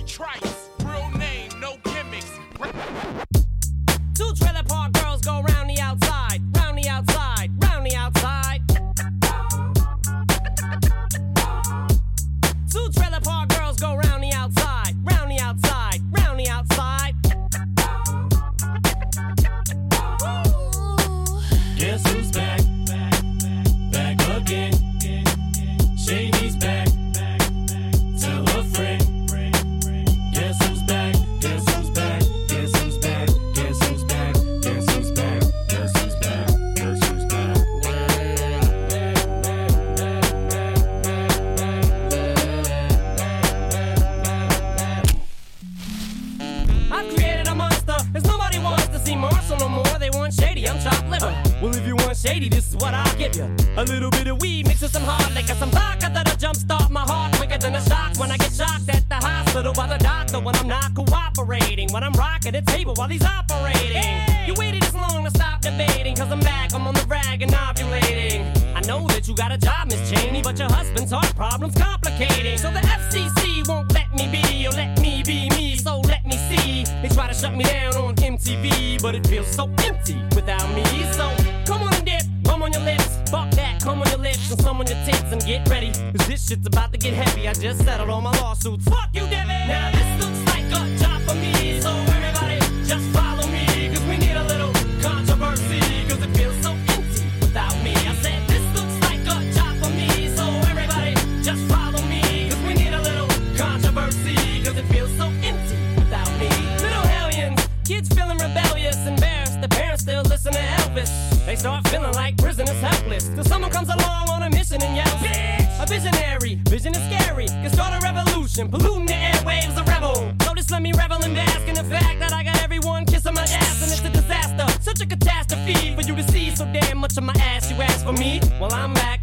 Trice, real name, no gimmicks. 2 trailer park girls go round the outside, round the outside, round the outside. 2 trailer park girls go round the outside, round the outside, round the outside. Guess who's back? Back again. Shady's back. Tell a friend. Guess who's back? Guess who's back? Guess who's back? Guess who's back? Guess who's back? Guess who's back? Guess who's back? I've created a monster, cause nobody wants to see Marshall no more. They want Shady, I'm chopped liver. Well, if you want Shady, this is what I'll give you. A little bit of weed mixed with some hard liquor, some vodka that'll jumpstart my heart quicker than a shock when I get shocked at the hospital by the doctor when I'm not cooperating. When I'm rocking the table while he's operating. Hey! You waited this long to stop debating, cause I'm back, I'm on the rag and ovulating. I know that you got a job, Miss Cheney, but your husband's heart problem's complicating. So the FCC won't let me be, or let me be me, so let me see. They try to shut me down on MTV, but it feels so empty without me. So come on and dip, bum on your lips, fuck that, come on your lips and some on your tits and get ready, cause this shit's about to get heavy. I just settled all my lawsuits, fuck you, Debbie. Now this looks like a job for me, so everybody just follow me, cause we need a little controversy, cause it feels so empty without me. I said this looks like a job for me, so everybody just follow me, cause we need a little controversy, cause it feels so empty without me. Little hellions, kids feeling rebellious, embarrassed, the parents still listen to Elvis. They start feeling like prisoners helpless, till someone comes along on a mission and yells, bitch! A visionary, vision is scary, can start a revolution, polluting the airwaves, a rebel. So just let me revel and bask in the fact that I got everyone kissing my ass, and it's a disaster, such a catastrophe for you to see so damn much of my ass. You ask for me, well I'm back.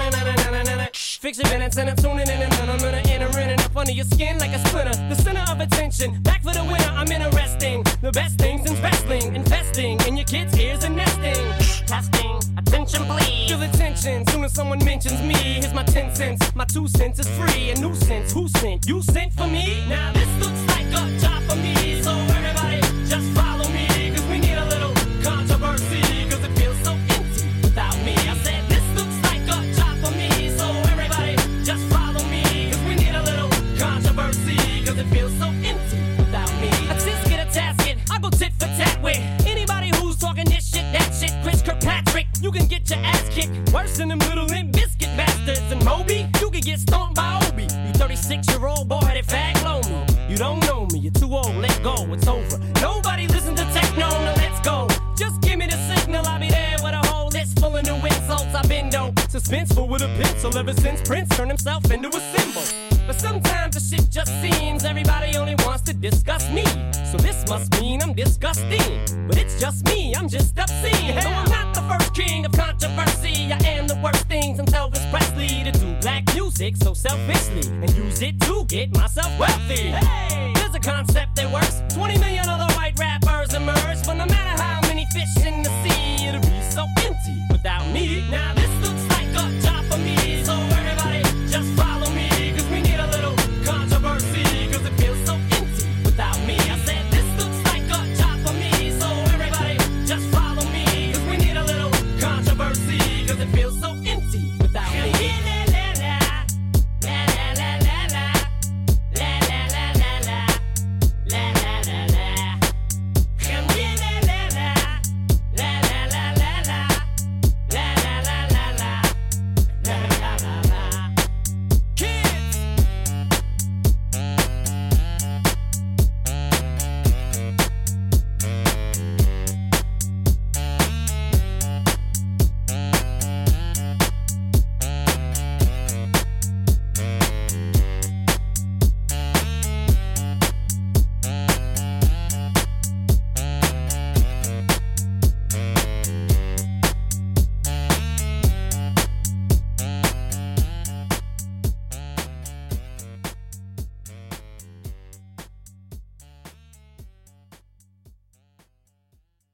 Fix your minutes and I'm tuning in and I'm gonna enter in and up under your skin like a splinter. The center of attention, back for the winner, I'm interesting. The best things in wrestling, investing in your kids' ears and nesting. Testing, attention please. Feel the tension, soon as someone mentions me. Here's my 10 cents, my 2 cents is free. A nuisance, who sent? You sent for me? Now this looks like a job for me, so everybody just follow me, cause we need a little controversy, cause it feels so empty without me. I said this looks like a job for me, so everybody just follow me, cause we need a little controversy, cause it feels so empty without me. A tisket, a tasket, I go tit for tat with anybody who's talking this shit, that shit. Chris Kirkpatrick, you can get your ass kicked worse than them little Limp Biscuit bastards. And Moby, you can get stomped by Obi. You 36-year-old boy headed fag low me. You don't know me, you're too old, let go, it's over. Nobody listen to techno, now let's go. Just give me the signal, I'll be there with a whole list full of new insults. I've been dope, suspenseful with a pencil ever since Prince turned himself into a symbol. But sometimes the shit just seems everybody only wants to discuss me. So this must mean I'm disgusting. But it's just me, I'm just obscene. Though I'm not the first king of controversy, I am the worst things in Elvis Presley to do black music so selfishly and use it to get myself wealthy. Hey, there's a concept that works. 20 million other white rappers emerge, but no matter how many fish in the sea, it'll be so empty without me. Now this looks like a job for me, so everybody just follow me.